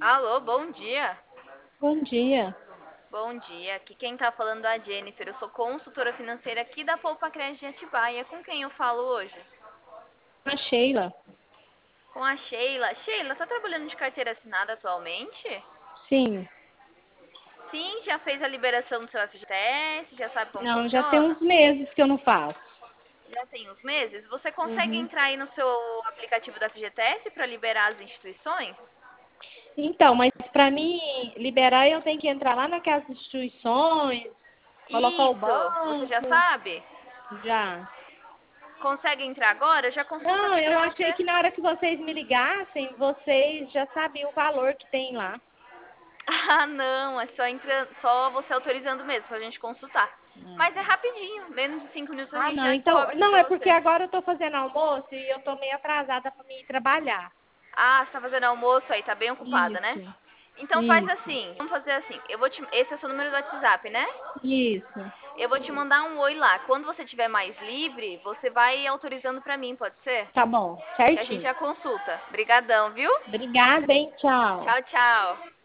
Alô, bom dia. Bom dia. Bom dia. Aqui quem tá falando é a Jennifer. Eu sou consultora financeira aqui da Poupa Crédito de Atibaia. Com quem eu falo hoje? A Sheila. Com a Sheila. Sheila, tá trabalhando de carteira assinada atualmente? Sim. Sim, já fez a liberação do seu FGTS? Já sabe como Não, já tem funciona? uns meses que eu não faço. Já tem uns meses? Você consegue Uhum. entrar aí no seu aplicativo da FGTS para liberar as instituições? Então, mas para mim liberar, eu tenho que entrar lá naquelas instituições, colocar o Isso, você já banco. sabe? Já. Consegue entrar agora? Já consulta Não, aqui eu pra achei você. que na hora que vocês me ligassem, vocês já sabiam o valor que tem lá. Ah, não, é só você autorizando mesmo pra gente consultar. Mas é rapidinho, menos de 5 minutos a Ah, gente não. já Então, descobre não, pra é porque você. agora eu tô fazendo almoço e eu tô meio atrasada para mim ir trabalhar. Ah, você tá fazendo almoço aí, tá bem ocupada, né? Isso. Então faz Isso. assim, vamos fazer assim. Esse é o seu número do WhatsApp, né? Isso. Eu vou te mandar um oi lá. Quando você tiver mais livre, você vai autorizando pra mim, pode ser? Tá bom. Que a gente Certinho. já consulta. Brigadão, viu? Obrigada, hein? Tchau. Tchau, tchau.